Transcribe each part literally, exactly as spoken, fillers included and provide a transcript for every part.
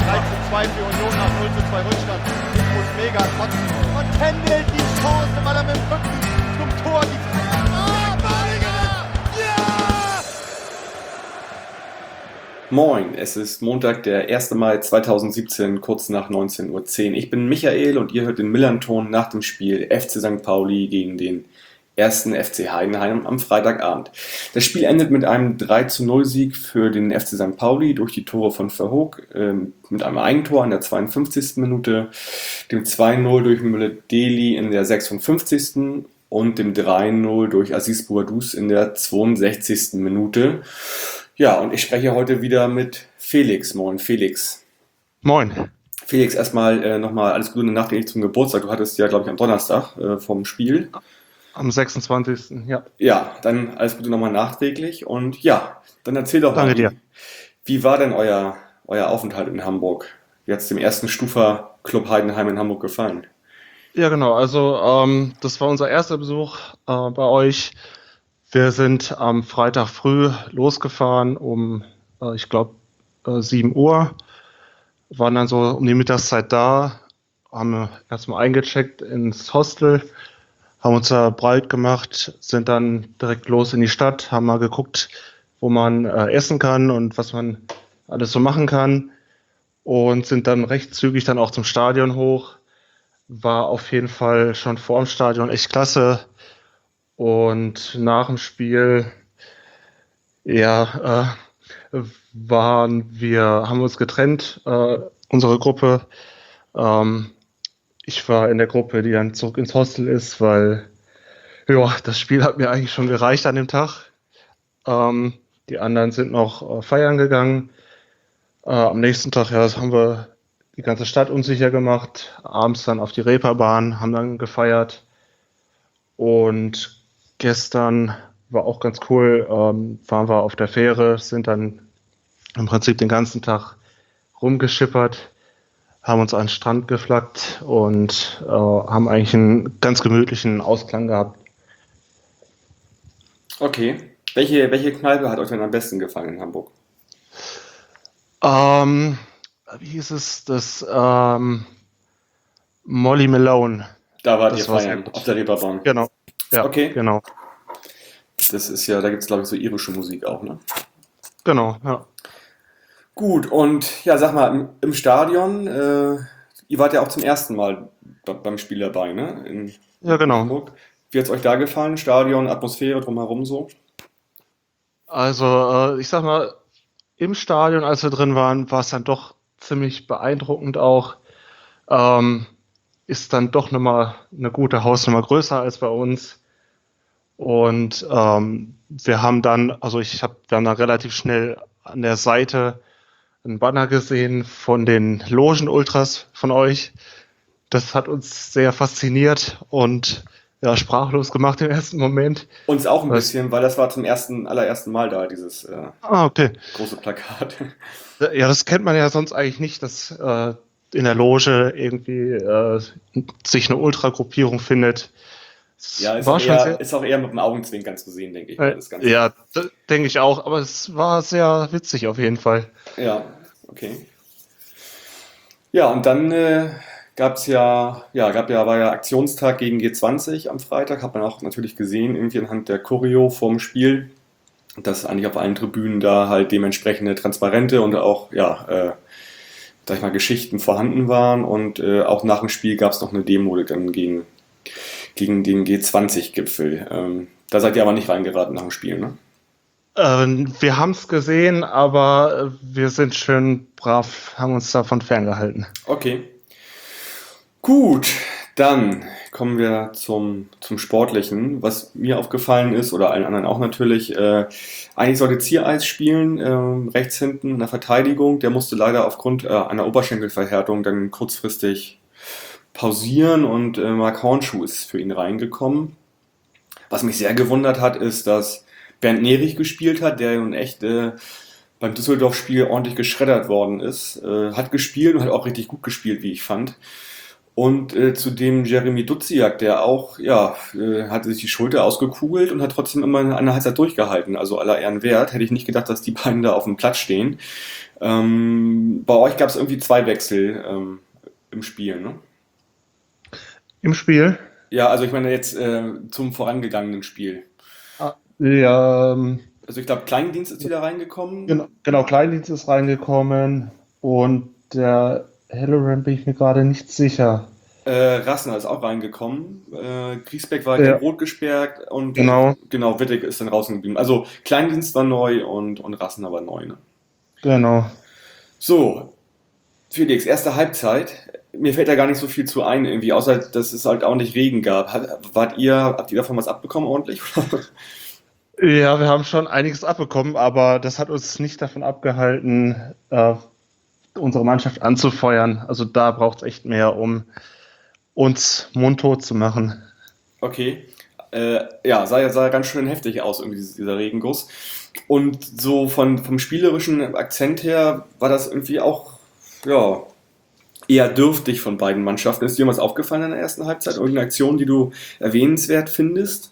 drei zu zwei für Union nach null zu zwei Rückstand. Nikus Mega trotzdem und händelt die Chance, weil er mit dem Rücken zum Tor die Ah, Balinger! Ja! Moin, es ist Montag, der erste Mai zweitausendsiebzehn, kurz nach neunzehn Uhr zehn. Ich bin Michael und ihr hört den Millern-Ton nach dem Spiel F C Sankt Pauli gegen den ersten F C Heidenheim am Freitagabend. Das Spiel endet mit einem drei zu null Sieg für den F C Sankt Pauli durch die Tore von Verhoek, äh, mit einem Eigentor in der zweiundfünfzigsten Minute, dem zwei null durch Müller-Deli in der sechsundfünfzigsten und dem drei null durch Aziz Bouadouz in der zweiundsechzigsten Minute. Ja, und ich spreche heute wieder mit Felix. Moin, Felix. Moin. Felix, erstmal äh, nochmal alles Gute nachträglich zum Geburtstag. Du hattest ja, glaube ich, am Donnerstag äh, vom Spiel. Am sechsundzwanzigsten Ja. Ja, dann alles Gute nochmal nachträglich. Und ja, dann erzähl doch Danke mal, dir. wie, wie war denn euer, euer Aufenthalt in Hamburg? Wie hat es dem ersten Stufa-Club Heidenheim in Hamburg gefallen? Ja, genau. Also ähm, das war unser erster Besuch äh, bei euch. Wir sind am Freitag früh losgefahren um, äh, ich glaube, äh, sieben Uhr. Waren dann so um die Mittagszeit da, haben erstmal eingecheckt ins Hostel, haben uns da breit gemacht, sind dann direkt los in die Stadt, haben mal geguckt, wo man äh, essen kann und was man alles so machen kann und sind dann recht zügig dann auch zum Stadion hoch. War auf jeden Fall schon vor dem Stadion echt klasse und nach dem Spiel, ja, äh, waren wir, haben uns getrennt, äh, unsere Gruppe. Ähm, Ich war in der Gruppe, die dann zurück ins Hostel ist, weil ja, das Spiel hat mir eigentlich schon gereicht an dem Tag. Ähm, die anderen sind noch äh, feiern gegangen. Äh, am nächsten Tag ja, das haben wir die ganze Stadt unsicher gemacht. Abends dann auf die Reeperbahn, haben dann gefeiert. Und gestern war auch ganz cool. Ähm, waren wir auf der Fähre, sind dann im Prinzip den ganzen Tag rumgeschippert, haben uns an den Strand geflaggt und äh, haben eigentlich einen ganz gemütlichen Ausklang gehabt. Okay. Welche, welche Kneipe hat euch denn am besten gefallen in Hamburg? Ähm, wie hieß es? Das ähm, Molly Malone. Da wart ihr Das war sehr feiern, gut. auf der Reeperbahn. Genau. Ja, Okay. genau. Das ist ja, da gibt es, glaube ich, so irische Musik auch, ne? Genau, ja. Gut, und ja, sag mal, im, im Stadion, äh, ihr wart ja auch zum ersten Mal be- beim Spiel dabei, ne? In, Ja, in genau. Hamburg. Wie hat es euch da gefallen? Stadion, Atmosphäre drumherum so? Also, äh, ich sag mal, im Stadion, als wir drin waren, war es dann doch ziemlich beeindruckend auch. Ähm, ist dann doch nochmal eine gute Hausnummer größer als bei uns. Und ähm, wir haben dann, also ich habe dann da relativ schnell an der Seite einen Banner gesehen von den Logen-Ultras von euch. Das hat uns sehr fasziniert und ja, sprachlos gemacht im ersten Moment. Uns auch ein Was? bisschen, weil das war zum ersten, allerersten Mal da, dieses äh, Ah, okay. große Plakat. Ja, das kennt man ja sonst eigentlich nicht, dass äh, in der Loge irgendwie äh, sich eine Ultragruppierung findet. Es Ja, ist war auch, schon eher, sehr, ist auch eher mit dem Augenzwinkern zu sehen, denke ich mal, äh, das Ganze. ja, d- denke ich auch, aber es war sehr witzig auf jeden Fall. Ja, okay. Ja, und dann äh, gab es ja, ja, gab ja, war ja Aktionstag gegen G zwanzig am Freitag, hat man auch natürlich gesehen, irgendwie anhand der Choreo vorm Spiel, dass eigentlich auf allen Tribünen da halt dementsprechende Transparente und auch, ja, äh, sag ich mal, Geschichten vorhanden waren und äh, auch nach dem Spiel gab es noch eine Demo dann gegen, gegen den G zwanzig-Gipfel. Ähm, da seid ihr aber nicht reingeraten nach dem Spiel, ne? Ähm, wir haben es gesehen, aber äh, wir sind schön brav, haben uns davon ferngehalten. Okay. Gut, dann kommen wir zum, zum Sportlichen. Was mir aufgefallen ist, oder allen anderen auch natürlich, äh, eigentlich sollte Ziereis spielen, ähm, rechts hinten in der Verteidigung. Der musste leider aufgrund äh, einer Oberschenkelverhärtung dann kurzfristig pausieren und äh, Marc Hornschuh ist für ihn reingekommen. Was mich sehr gewundert hat, ist, dass Bernd Nerich gespielt hat, der nun echt äh, beim Düsseldorf-Spiel ordentlich geschreddert worden ist. Äh, hat gespielt und hat auch richtig gut gespielt, wie ich fand. Und äh, zudem Jeremy Duziak, der auch, ja, äh, hatte sich die Schulter ausgekugelt und hat trotzdem immer eine Halbzeit durchgehalten. Also aller Ehren wert. Hätte ich nicht gedacht, dass die beiden da auf dem Platz stehen. Ähm, bei euch gab es irgendwie zwei Wechsel ähm, im Spiel, ne? Im Spiel? Ja, also ich meine jetzt äh, zum vorangegangenen Spiel. Ah, ja, ähm, Also ich glaube, Kleindienst ist wieder reingekommen. genau, genau, Kleindienst ist reingekommen und der Halloran bin ich mir gerade nicht sicher. Äh, Rassner ist auch reingekommen. Äh, Griesbeck war Ja, gelb-rot gesperrt und äh, genau, genau, Wittek ist dann draußen geblieben. Also Kleindienst war neu und, und Rassner war neu. Ne? genau. So, Felix, erste Halbzeit. Mir fällt da gar nicht so viel zu ein, irgendwie, außer dass es halt auch nicht Regen gab. Hat, wart ihr, habt ihr davon was abbekommen ordentlich? Ja, wir haben schon einiges abbekommen, aber das hat uns nicht davon abgehalten, äh, unsere Mannschaft anzufeuern. Also da braucht es echt mehr, um uns mundtot zu machen. Okay. Äh, ja, sah ja sah ganz schön heftig aus, irgendwie dieser dieser Regenguss. Und so von, vom spielerischen Akzent her war das irgendwie auch, ja, eher dürftig von beiden Mannschaften. Ist dir was aufgefallen in der ersten Halbzeit? Irgendeine Aktion, die du erwähnenswert findest?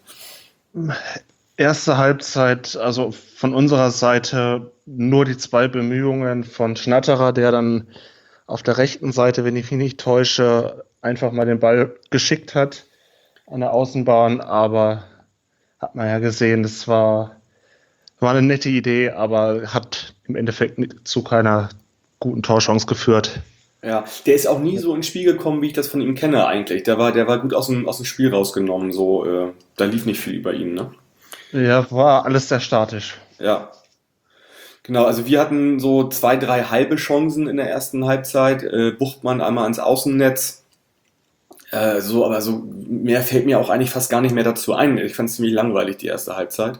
Erste Halbzeit, also von unserer Seite nur die zwei Bemühungen von Schnatterer, der dann auf der rechten Seite, wenn ich mich nicht täusche, einfach mal den Ball geschickt hat an der Außenbahn, aber hat man ja gesehen, das war, war eine nette Idee, aber hat im Endeffekt ni- zu keiner guten Torchance geführt. Ja, der ist auch nie so ins Spiel gekommen, wie ich das von ihm kenne eigentlich. Der war, der war gut aus dem, aus dem Spiel rausgenommen. So, äh, da lief nicht viel über ihn, ne? Ja, war alles sehr statisch. Ja, genau. Also wir hatten so zwei, drei halbe Chancen in der ersten Halbzeit. Äh, Buchtmann einmal ans Außennetz. Äh, so, aber so mehr fällt mir auch eigentlich fast gar nicht mehr dazu ein. Ich fand es ziemlich langweilig, die erste Halbzeit.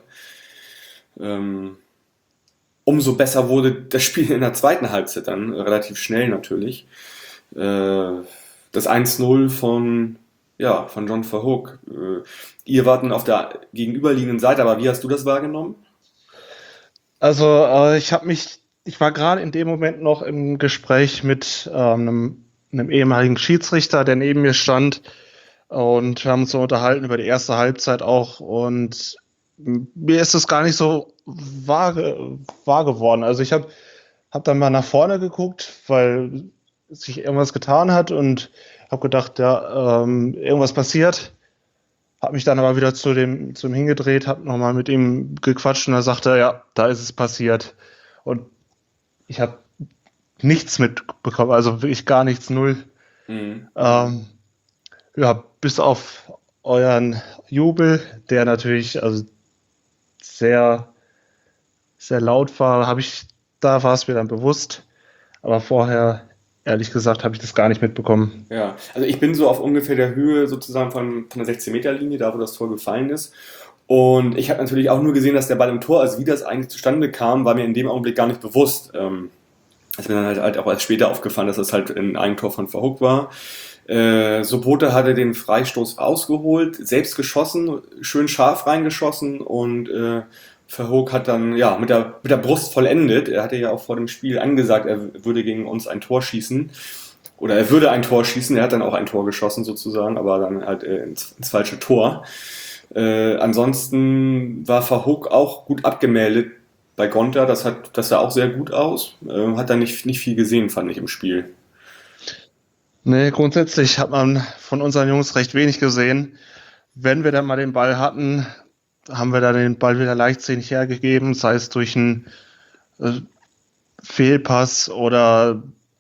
Ähm, umso besser wurde das Spiel in der zweiten Halbzeit dann, äh, relativ schnell natürlich. Äh, das eins null von, ja, von John Verhoek. Äh, ihr wart dann auf der gegenüberliegenden Seite, aber wie hast du das wahrgenommen? Also äh, ich habe mich, ich war gerade in dem Moment noch im Gespräch mit ähm, einem, einem ehemaligen Schiedsrichter, der neben mir stand und wir haben uns so unterhalten über die erste Halbzeit auch und mir ist es gar nicht so wahr, ge- wahr geworden. Also ich habe hab dann mal nach vorne geguckt, weil sich irgendwas getan hat und habe gedacht, ja, ähm, irgendwas passiert. Habe mich dann aber wieder zu dem, zum hingedreht, habe nochmal mit ihm gequatscht und er sagte, ja, da ist es passiert. Und ich habe nichts mitbekommen, also wirklich gar nichts, null. Mhm. Ähm, ja, bis auf euren Jubel, der natürlich also sehr, sehr laut war, habe ich, da war es mir dann bewusst. Aber vorher, ehrlich gesagt, habe ich das gar nicht mitbekommen. Ja, also ich bin so auf ungefähr der Höhe sozusagen von, von der sechzehn-Meter-Linie, da wo das Tor gefallen ist. Und ich habe natürlich auch nur gesehen, dass der Ball im Tor ist. Wie das eigentlich zustande kam, war mir in dem Augenblick gar nicht bewusst. Ähm, ist mir dann halt, halt auch erst später aufgefallen, dass das halt ein Eigentor von Verhoek war. Äh, Sobota hatte den Freistoß rausgeholt, selbst geschossen, schön scharf reingeschossen und äh, Verhoek hat dann ja mit der, mit der Brust vollendet. Er hatte ja auch vor dem Spiel angesagt, er würde gegen uns ein Tor schießen. Oder er würde ein Tor schießen, er hat dann auch ein Tor geschossen sozusagen, aber dann halt äh, ins, ins falsche Tor. Äh, ansonsten war Verhoek auch gut abgemeldet bei Gonta, das hat, das sah auch sehr gut aus. Äh, hat da nicht, nicht viel gesehen, fand ich im Spiel. Nee, grundsätzlich hat man von unseren Jungs recht wenig gesehen. Wenn wir dann mal den Ball hatten, haben wir dann den Ball wieder leichtsinnig hergegeben, sei es durch einen äh, Fehlpass oder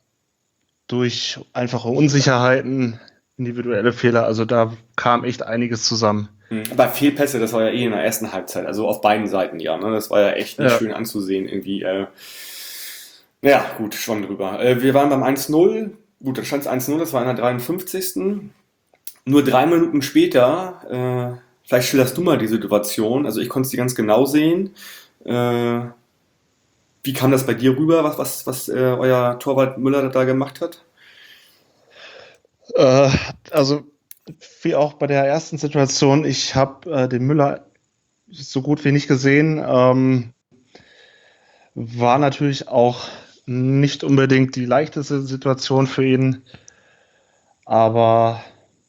durch einfache Unsicherheiten, individuelle Fehler. Also da kam echt einiges zusammen. Mhm. Aber Fehlpässe, das war ja eh in der ersten Halbzeit, also auf beiden Seiten ja. Ne? Das war ja echt nicht Ja, schön anzusehen irgendwie. Äh, ja, gut, schon drüber. Äh, wir waren beim eins null. Gut, da stand es eins null, das war in der dreiundfünfzigsten. Nur drei Minuten später, äh, vielleicht schilderst du mal die Situation, also ich konnte es dir ganz genau sehen. Äh, wie kam das bei dir rüber, was, was, was äh, euer Torwart Müller da gemacht hat? äh, also wie auch bei der ersten Situation, ich habe äh, den Müller so gut wie nicht gesehen. Ähm, war natürlich auch nicht unbedingt die leichteste Situation für ihn, aber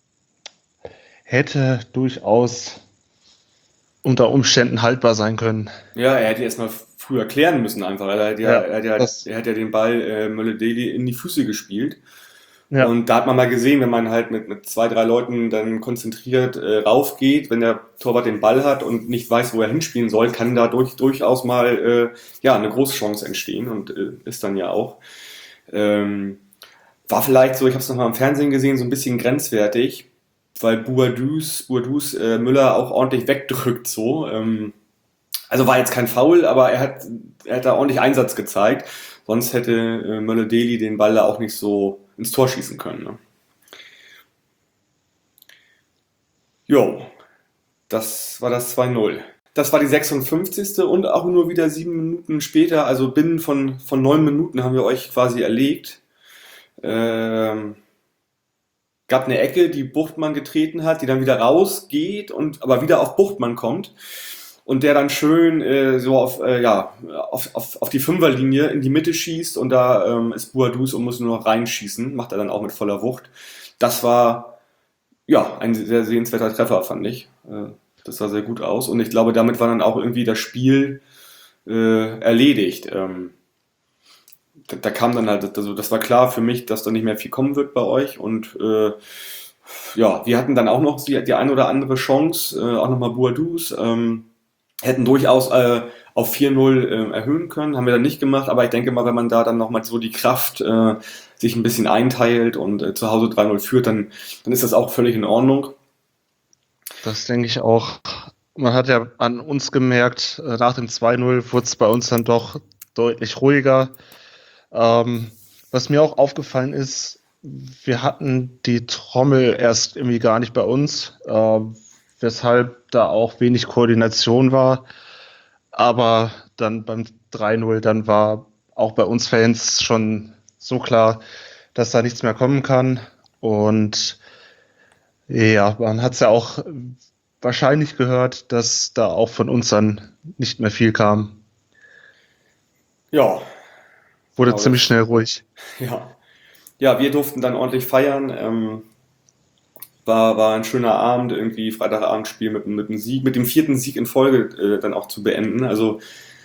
hätte durchaus unter Umständen haltbar sein können. Ja, er hätte erstmal früher klären müssen einfach. Er hat ja, Ja, er hat ja, das- er hat ja den Ball äh, Mölle-Daly in die Füße gespielt. Ja. Und da hat man mal gesehen, wenn man halt mit, mit zwei, drei Leuten dann konzentriert äh, raufgeht, wenn der Torwart den Ball hat und nicht weiß, wo er hinspielen soll, kann da durch, durchaus mal äh, ja, eine große Chance entstehen und äh, ist dann ja auch. Ähm, war vielleicht so, ich habe es nochmal im Fernsehen gesehen, so ein bisschen grenzwertig, weil Boadus, Boadus äh, Müller auch ordentlich wegdrückt so. Ähm, also war jetzt kein Foul, aber er hat, er hat da ordentlich Einsatz gezeigt. Sonst hätte äh, Mölle-Daly den Ball da auch nicht so ins Tor schießen können. Ne? Jo, das war das zwei null. Das war die sechsundfünfzigste und auch nur wieder sieben Minuten später, also binnen von, von neun Minuten haben wir euch quasi erlegt. Ähm, gab eine Ecke, die Buchtmann getreten hat, die dann wieder rausgeht und aber wieder auf Buchtmann kommt. Und der dann schön äh, so auf, äh, ja, auf, auf, auf die Fünferlinie in die Mitte schießt und da ähm, ist Boadus und muss nur noch reinschießen, macht er dann auch mit voller Wucht. Das war ja ein sehr sehenswerter Treffer, fand ich. Äh, das sah sehr gut aus und ich glaube, damit war dann auch irgendwie das Spiel äh, erledigt. Ähm, da, da kam dann halt, also das war klar für mich, dass da nicht mehr viel kommen wird bei euch und äh, ja, wir hatten dann auch noch die, die eine oder andere Chance, äh, auch nochmal Boadus, ähm, hätten durchaus äh, auf vier null äh, erhöhen können, haben wir dann nicht gemacht, aber ich denke mal, wenn man da dann nochmal so die Kraft äh, sich ein bisschen einteilt und äh, zu Hause drei null führt, dann, dann ist das auch völlig in Ordnung. Das denke ich auch. Man hat ja an uns gemerkt, äh, nach dem zwei null wurde es bei uns dann doch deutlich ruhiger. Ähm, was mir auch aufgefallen ist, wir hatten die Trommel erst irgendwie gar nicht bei uns, äh, weshalb da auch wenig Koordination war. Aber dann beim drei null, dann war auch bei uns Fans schon so klar, dass da nichts mehr kommen kann. Und ja, man hat es ja auch wahrscheinlich gehört, dass da auch von uns dann nicht mehr viel kam. Ja, Wurde genau, ziemlich das- schnell ruhig. ja. Ja, wir durften dann ordentlich feiern. Ähm, war, war ein schöner Abend, irgendwie Freitagabendspiel mit, mit einem Sieg, mit dem vierten Sieg in Folge äh, dann auch zu beenden. Also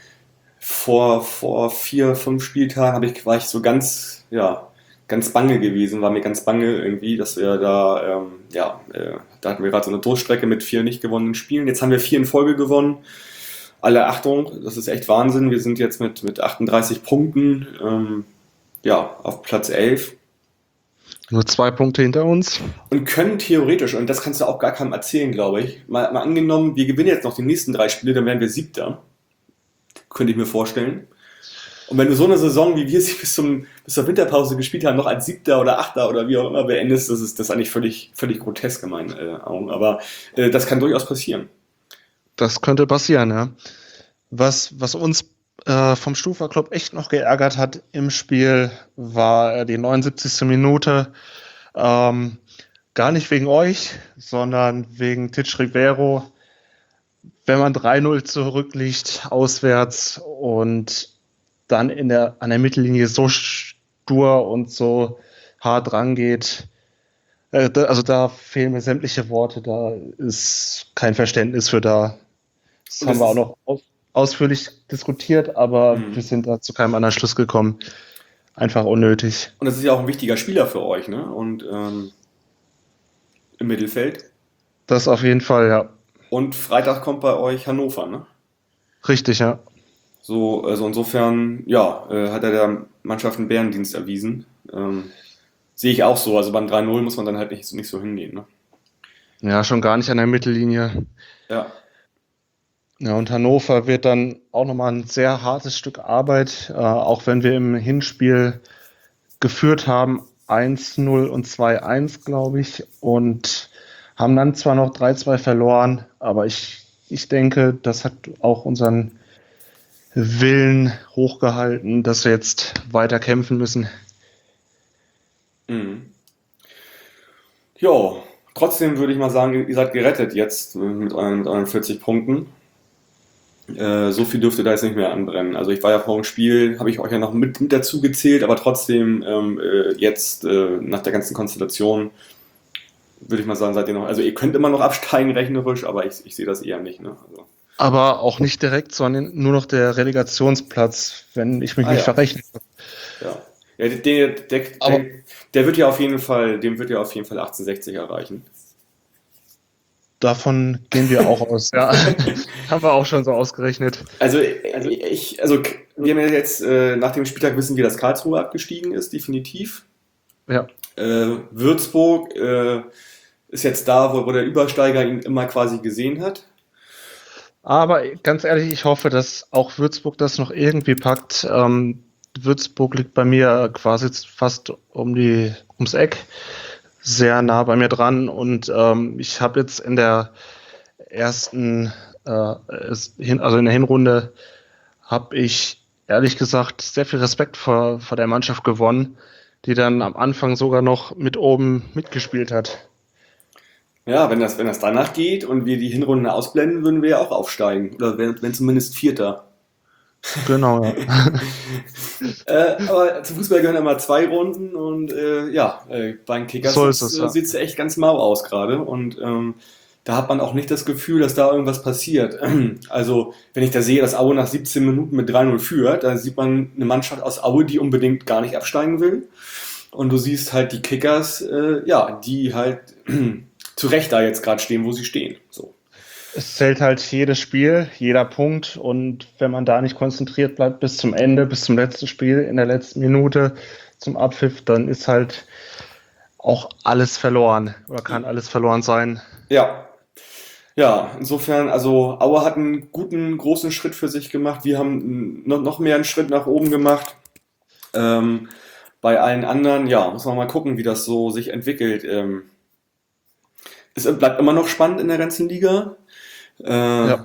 vor, vor vier, fünf Spieltagen habe ich, war ich so ganz, ja, ganz bange gewesen, war mir ganz bange irgendwie, dass wir da, ähm, ja, äh, da hatten wir gerade so eine Durchstrecke mit vier nicht gewonnenen Spielen. Jetzt haben wir vier in Folge gewonnen. Alle Achtung, das ist echt Wahnsinn. Wir sind jetzt mit, mit achtunddreißig Punkten, ähm, ja, auf Platz elf. Nur zwei Punkte hinter uns. Und können theoretisch, und das kannst du auch gar keinem erzählen, glaube ich, mal, mal angenommen, wir gewinnen jetzt noch die nächsten drei Spiele, dann wären wir Siebter. Könnte ich mir vorstellen. Und wenn du so eine Saison, wie wir sie bis, zum, bis zur Winterpause gespielt haben, noch als Siebter oder Achter oder wie auch immer beendest, das ist das ist eigentlich völlig, völlig grotesk in meinen äh, Augen. Aber äh, das kann durchaus passieren. Das könnte passieren, ja. Was, was uns äh, vom Stufa Club echt noch geärgert hat im Spiel, war äh, die neunundsiebzigste Minute. Ähm, gar nicht wegen euch, sondern wegen Titch Rivero. Wenn man drei null zurückliegt, auswärts und dann in der, an der Mittellinie so stur und so hart rangeht, äh, da, also da fehlen mir sämtliche Worte, da ist kein Verständnis für da. Das Und haben das wir auch ist- noch aus, ausführlich diskutiert, aber Mhm. wir sind da zu keinem anderen Schluss gekommen. Einfach unnötig. Und das ist ja auch ein wichtiger Spieler für euch, ne? Und ähm, im Mittelfeld. Das auf jeden Fall, ja. Und Freitag kommt bei euch Hannover, ne? Richtig, ja. So, also insofern, ja, äh, hat er der Mannschaft einen Bärendienst erwiesen. Ähm, sehe ich auch so. Also beim drei null muss man dann halt nicht, nicht so hingehen, ne? Ja, schon gar nicht an der Mittellinie. Ja. Ja, und Hannover wird dann auch nochmal ein sehr hartes Stück Arbeit, äh, auch wenn wir im Hinspiel geführt haben, eins null und zwei eins, glaube ich, und haben dann zwar noch drei zwei verloren, aber ich, ich denke, das hat auch unseren Willen hochgehalten, dass wir jetzt weiter kämpfen müssen. Mhm. Jo, trotzdem würde ich mal sagen, ihr seid gerettet jetzt äh, mit euren, mit euren vierzig Punkten. Äh, so viel dürfte da jetzt nicht mehr anbrennen. Also ich war ja vor dem Spiel, habe ich euch ja noch mit, mit dazu gezählt, aber trotzdem ähm, äh, jetzt äh, nach der ganzen Konstellation würde ich mal sagen, seid ihr noch, also ihr könnt immer noch absteigen rechnerisch, aber ich, ich sehe das eher nicht. Ne? Also, Aber auch nicht direkt, sondern nur noch der Relegationsplatz, wenn ich mich Ah nicht ja, verrechne. ja. Ja, der, der, Aber der, der wird ja auf jeden Fall, dem wird ja auf jeden Fall achtzehnhundertsechzig erreichen. davon gehen wir auch aus, ja. Haben wir auch schon so ausgerechnet. Also ich, also wir haben ja jetzt äh, nach dem Spieltag wissen wir, dass Karlsruhe abgestiegen ist, definitiv. Ja. Äh, Würzburg äh, ist jetzt da, wo, wo der Übersteiger ihn immer quasi gesehen hat. Aber ganz ehrlich, ich hoffe, dass auch Würzburg das noch irgendwie packt. Ähm, Würzburg liegt bei mir quasi fast um die, ums Eck, sehr nah bei mir dran. Und ähm, ich habe jetzt in der ersten, äh, es- hin, also in der Hinrunde, habe ich ehrlich gesagt sehr viel Respekt vor, vor der Mannschaft gewonnen, die dann am Anfang sogar noch mit oben mitgespielt hat. Ja, wenn das, wenn das danach geht und wir die Hinrunde ausblenden, würden wir ja auch aufsteigen. Oder wenn, wenn zumindest Vierter. Genau, ja. Äh, aber zum Fußball gehören immer zwei Runden und äh, ja, äh, bei den Kickers So ist es, ja. sieht es echt ganz mau aus gerade und ähm, da hat man auch nicht das Gefühl, dass da irgendwas passiert. Also, wenn ich da sehe, dass Aue nach siebzehn Minuten mit drei null führt, dann sieht man eine Mannschaft aus Aue, die unbedingt gar nicht absteigen will. Und du siehst halt die Kickers, äh, ja, die halt zu Recht da jetzt gerade stehen, wo sie stehen. So. Es zählt halt jedes Spiel, jeder Punkt und wenn man da nicht konzentriert bleibt bis zum Ende, bis zum letzten Spiel, in der letzten Minute zum Abpfiff, dann ist halt auch alles verloren oder kann alles verloren sein. Ja, ja, insofern, also Aue hat einen guten, großen Schritt für sich gemacht. Wir haben noch, noch mehr einen Schritt nach oben gemacht. Ähm, bei allen anderen, ja, muss man mal gucken, wie das so sich entwickelt. Ähm, es bleibt immer noch spannend in der ganzen Liga. Äh, Ja,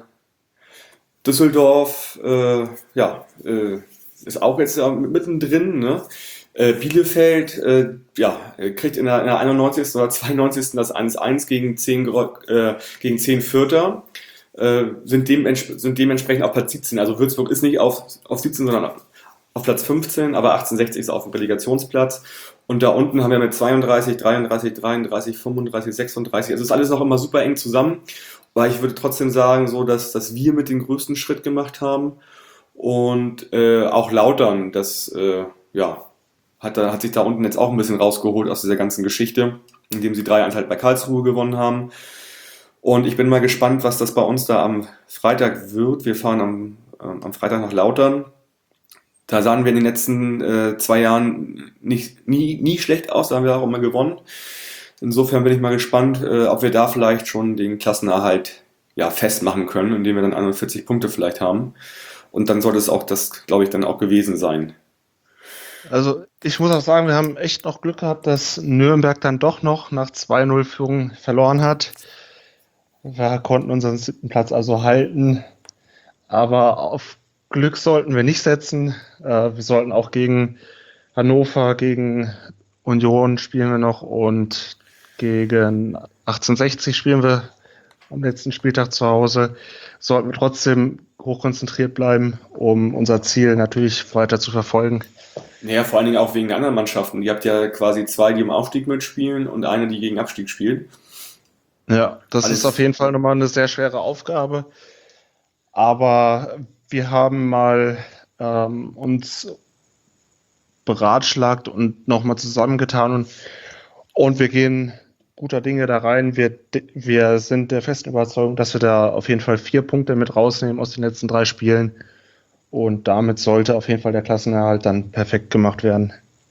Düsseldorf, äh, ja, äh, ist auch jetzt ja mittendrin, ne? Äh, Bielefeld, äh, ja, äh, kriegt in der, in der einundneunzigsten oder zweiundneunzigsten das eins eins gegen zehn, Gro- äh, gegen zehn Vierter, äh, sind, dements sind dementsprechend auf Platz siebzehn. Also Würzburg ist nicht auf, auf siebzehn, sondern auf, auf Platz fünfzehn, aber achtzehnhundertsechzig ist auf dem Relegationsplatz. Und da unten haben wir mit zweiunddreißig, dreiunddreißig, dreiunddreißig, fünfunddreißig, sechsunddreißig, also ist alles noch immer super eng zusammen. Aber ich würde trotzdem sagen, so, dass, dass wir mit den größten Schritt gemacht haben und äh, auch Lautern, das äh, ja, hat, da, hat sich da unten jetzt auch ein bisschen rausgeholt aus dieser ganzen Geschichte, indem sie drei eins halt bei Karlsruhe gewonnen haben. Und ich bin mal gespannt, was das bei uns da am Freitag wird. Wir fahren am, ähm, am Freitag nach Lautern. Da sahen wir in den letzten äh, zwei Jahren nicht, nie, nie schlecht aus, da haben wir auch immer gewonnen. Insofern bin ich mal gespannt, äh, ob wir da vielleicht schon den Klassenerhalt ja, festmachen können, indem wir dann einundvierzig Punkte vielleicht haben. Und dann sollte es auch das, glaube ich, dann auch gewesen sein. also ich muss auch sagen, wir haben echt noch Glück gehabt, dass Nürnberg dann doch noch nach zwei null Führung verloren hat. Wir konnten unseren siebten Platz also halten, aber auf Glück sollten wir nicht setzen. Äh, wir sollten auch gegen Hannover, gegen Union spielen wir noch und gegen achtzehnhundertsechzig spielen wir am letzten Spieltag zu Hause. Sollten wir trotzdem hochkonzentriert bleiben, um unser Ziel natürlich weiter zu verfolgen. Naja, vor allen Dingen auch wegen der anderen Mannschaften. Ihr habt ja quasi zwei, die im Aufstieg mitspielen und eine, die gegen Abstieg spielt. Ja, das Alles. ist auf jeden Fall nochmal eine sehr schwere Aufgabe. Aber wir haben mal ähm, uns beratschlagt und nochmal zusammengetan und, und wir gehen guter Dinge da rein. Wir, wir sind der festen Überzeugung, dass wir da auf jeden Fall vier Punkte mit rausnehmen aus den letzten drei Spielen. Und damit sollte auf jeden Fall der Klassenerhalt dann perfekt gemacht werden.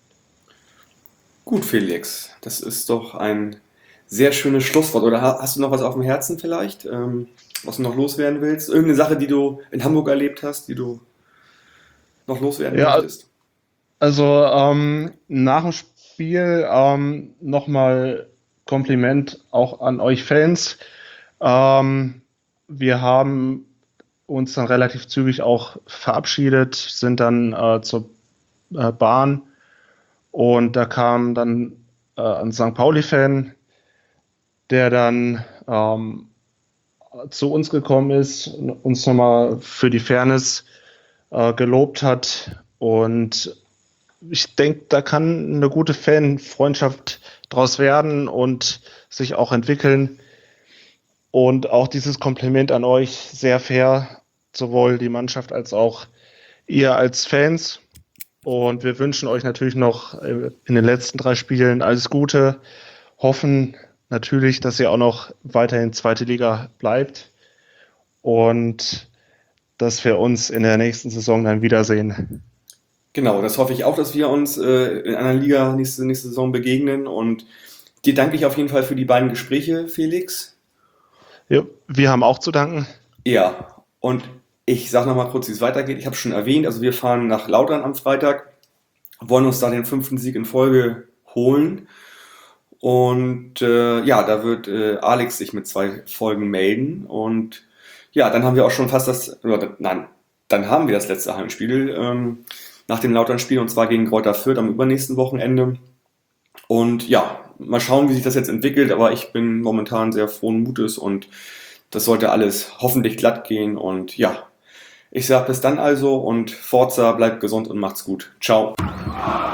Gut, Felix, das ist doch ein sehr schönes Schlusswort. Oder ha- hast du noch was auf dem Herzen vielleicht, ähm, was du noch loswerden willst? Irgendeine Sache, die du in Hamburg erlebt hast, die du noch loswerden Ja, möchtest? also ähm, nach dem Spiel ähm, nochmal Kompliment auch an euch Fans. Ähm, wir haben uns dann relativ zügig auch verabschiedet, sind dann äh, zur äh, Bahn und da kam dann äh, ein Sankt Pauli-Fan, der dann ähm, zu uns gekommen ist, uns nochmal für die Fairness äh, gelobt hat und ich denke, da kann eine gute Fanfreundschaft draus werden und sich auch entwickeln. Und auch dieses Kompliment an euch, sehr fair, sowohl die Mannschaft als auch ihr als Fans. Und wir wünschen euch natürlich noch in den letzten drei Spielen alles Gute. Hoffen natürlich, dass ihr auch noch weiterhin zweite Liga bleibt und dass wir uns in der nächsten Saison dann wiedersehen. Genau, das hoffe ich auch, dass wir uns äh, in einer Liga nächste, nächste Saison begegnen. Und dir danke ich auf jeden Fall für die beiden Gespräche, Felix. Ja, wir haben auch zu danken. Ja, und ich sage nochmal kurz, wie es weitergeht. Ich habe es schon erwähnt, also wir fahren nach Lautern am Freitag, wollen uns da den fünften Sieg in Folge holen. Und äh, ja, da wird äh, Alex sich mit zwei Folgen melden. Und ja, dann haben wir auch schon fast das, oder, nein, dann haben wir das letzte Heimspiel ähm, nach dem Lautern-Spiel, und zwar gegen Greuther Fürth am übernächsten Wochenende. Und ja, mal schauen, wie sich das jetzt entwickelt, aber ich bin momentan sehr frohen Mutes und das sollte alles hoffentlich glatt gehen. Und ja, ich sage bis dann also und Forza, bleibt gesund und macht's gut. Ciao.